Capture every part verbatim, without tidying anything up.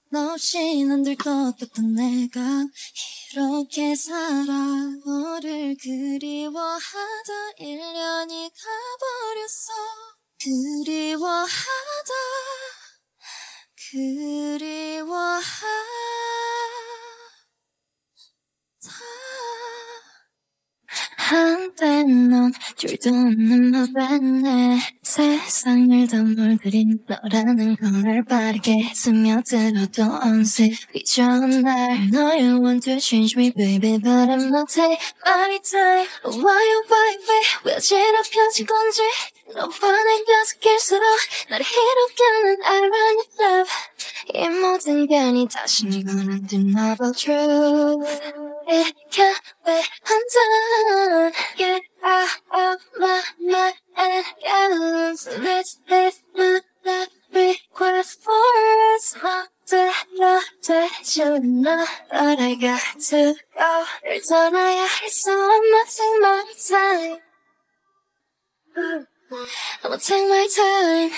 너 없인 안 될 것 같던 내가 이렇게 살아. 너를 그리워하다 일 년이 가버렸어. 그리워하다 그리워하다 한때 넌 줄도 없는 맘에 세상을 다 물들인 너라는 걸 빠르게 스며들어도 언제 비춰온 날 너의 want to change me baby but I'm not take my time. Why why why 왜 어지럽혀진 건지 너와 내 계속할수록 나를 이롭게는 ironic love. 이 모든 게 아니다 신고는 deniable truth. It can't be undone. Get out of my mind and get loose. This is my love request for us. 멋대로 되지는 나 but I got to go. 널 떠나야 했어. I'ma take my time. I'ma take my time.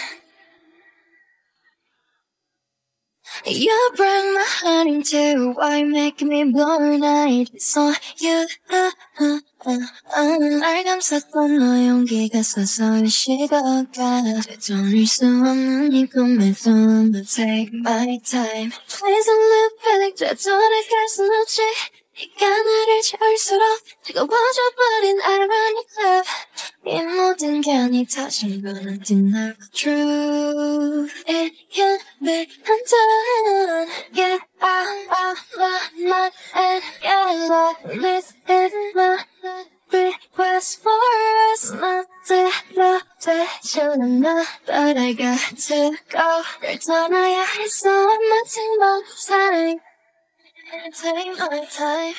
You bring my heart into why making me born night. It's on you. Uh, uh, uh, uh. 날 감쌌던 너 용기가 서서히 식어가. 되돌릴 수 없는 이 꿈의 손. But take my time. Please don't look back. 되돌아갈 순 없지. 네가 나를 채울수록 뜨거워져버린 ironic love. 이 모든 게 아니다 신고는 deny the truth. It can't be undone. Get out of my mind and get lost. This is my request for us. 멋대로 되지는 나 but I got to go. 널 떠나야 했어. I'ma take my time. Take my time.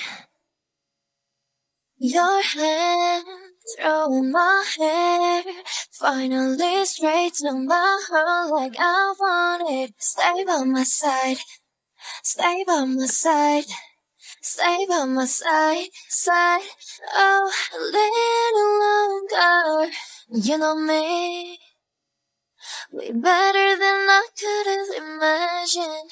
Your hand through my hair, finally straight to my heart like I want it. Stay by my side, stay by my side, stay by my side, side. Oh, a little longer. You know me, way better than I could have imagined.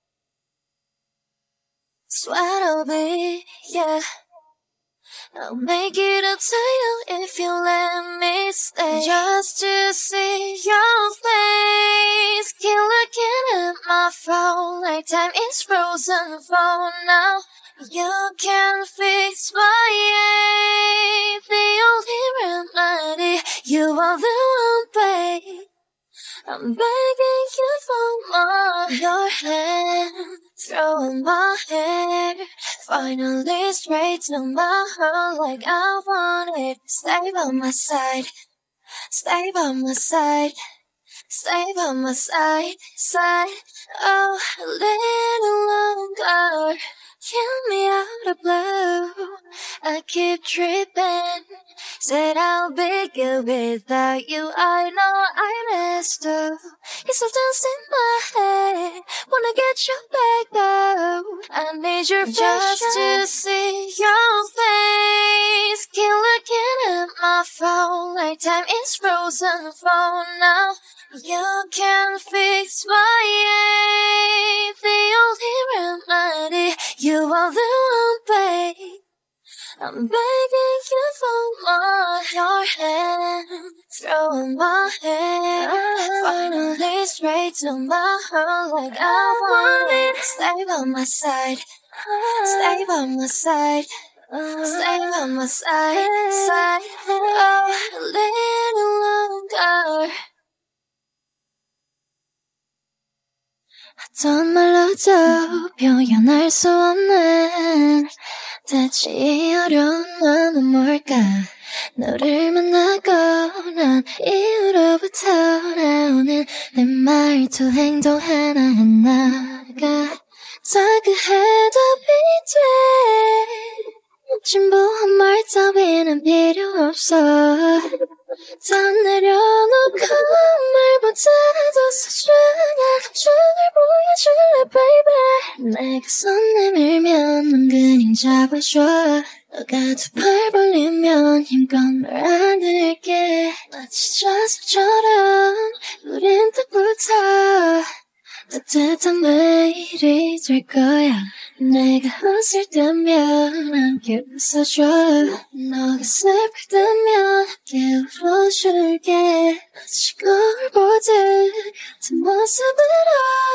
Swear I'll be, yeah. I'll make it up to you if you let me stay. Just to see your face. Keep looking at my phone like time is frozen for now. You can fix my ache. The only remedy. You are the one, babe. I'm begging you for more. Your hand throwing my hair, finally straight to my heart like I want it. Stay by my side, stay by my side, stay by my side, side. Oh, a little longer. Kill me out of blue. I keep tripping. Said I'll be good without you. I know I messed up. It's all dance in my head. Wanna get you back though. I need your just to see your face. Keep looking at my phone like time is frozen for now. You can fix my ache. The only remedy. You are the one, babe. I'm begging you for more. Your hand throwing my hair, finally straight to my heart like I want it. Stay by my side, stay by my side, stay by my side, side. Oh, a little longer. 어떤 말로도 표현할 수 없는 대체 어려운 마음은 뭘까. 너를 만나고 난 이후로부터 나오는 내 말투 행동 하나하나가 다그해도 비돼. 진보한 말 따위는 필요 없어. 다 내려놓고 말보다도 소중한 감정을 보여줄래 baby. 내가 손 내밀면 넌 그냥 잡아줘. 너가 두 팔 벌리면 힘껏 널 안을게. 마치 저승처럼 우린 딱 붙어. 따뜻한 매일이 될 거야. 내가 웃을 때면 함께 웃어줘. 너가 슬플 때면 함께 울어줄게. 마치 거울 보듯 그 모습으로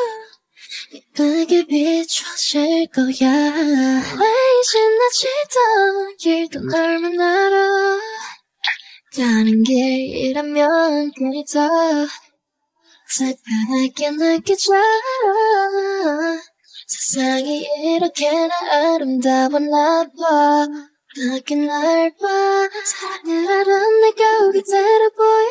예쁘게 비춰질 거야. 왜 지나치던 길도 넓은 하루 가는 길이라면 그리 더 특별하게 느껴져. 세상이 이렇게나 아름다웠나 봐. 바뀐 날 봐. 사랑을 알은 내가 그대로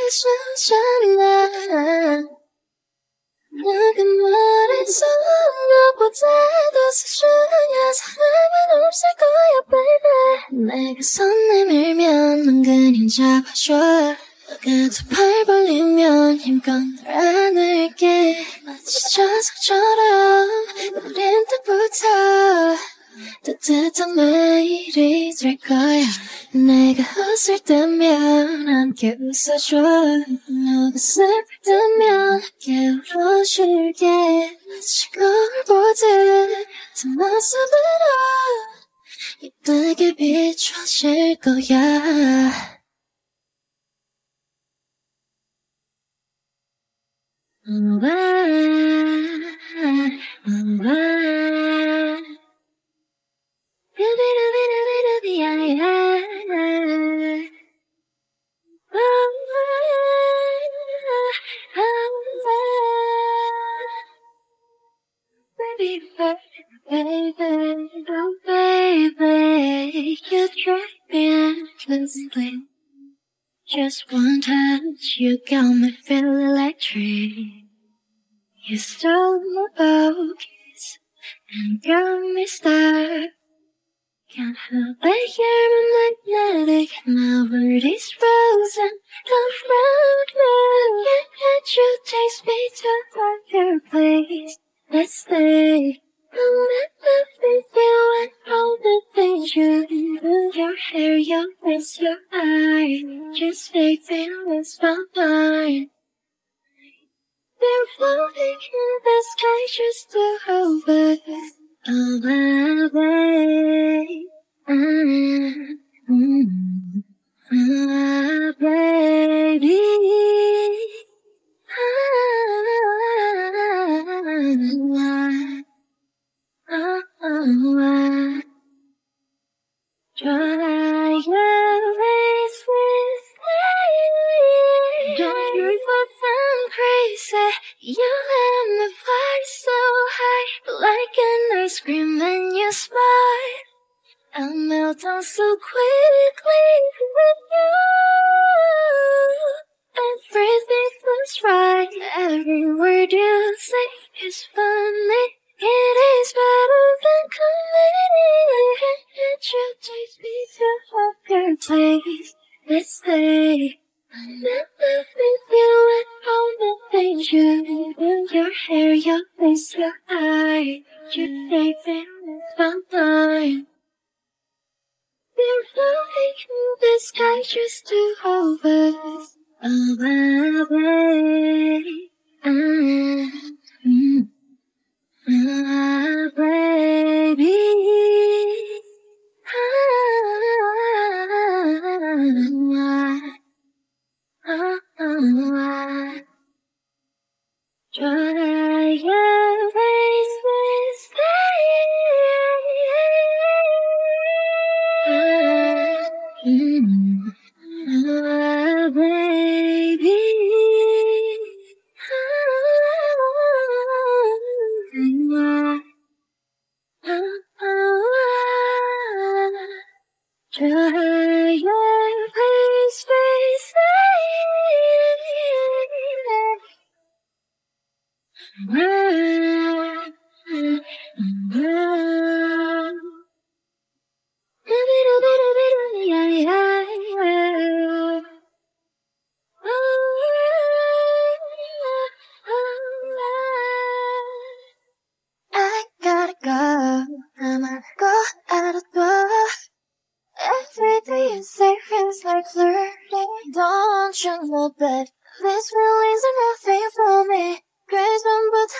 보여주잖아. 누가 말했어 너보다도 소중한 사람은 없을 거야 baby. 내가 손 내밀면 은근히 잡아줘. 너가 두 팔 벌리면 힘껏 널 안을게. 마치 저석처럼 우린 딱 붙어 따뜻한 매일이 될 거야. 내가 웃을 때면 함께 웃어줘. 너가 슬플 때면 함께 울어줄게. 마치 거울 보듯 그 모습으로 예쁘게 비춰질 거야. Oh, I, oh, I. Baby, baby, oh baby, you drive me endlessly. Just one touch, you got me feeling electric. You stole my focus and got me stuck. Can't help but hear my magnetic. My world is frozen. Don't frown now. Can't you taste me to another place? Let's stay. I'll never forget when all the things you do. Your hair, your lips, your eyes. Just fake feelings my mind. They're floating in the sky just to hold us. Oh, my baby, mm, mm, my baby, ah, ah, ah, try erase this day. Don't you for some crazy? You let me fly so high, like an ice cream when you smile. I melt down so quickly with you. Everything feels right. Every word you say is funny. It is better than comedy. Can't you take me to a better place? Let's stay. I never with you and all the things you do. Your hair, your face, your eyes. You take me with my mind. We're floating in the sky just to hold us. Oh, my baby, ah, mm, my baby, ah, ah, ah, ah. Try erase this day. Mm, ah, baby. Ah, ah, ah, ah. Try erase this day.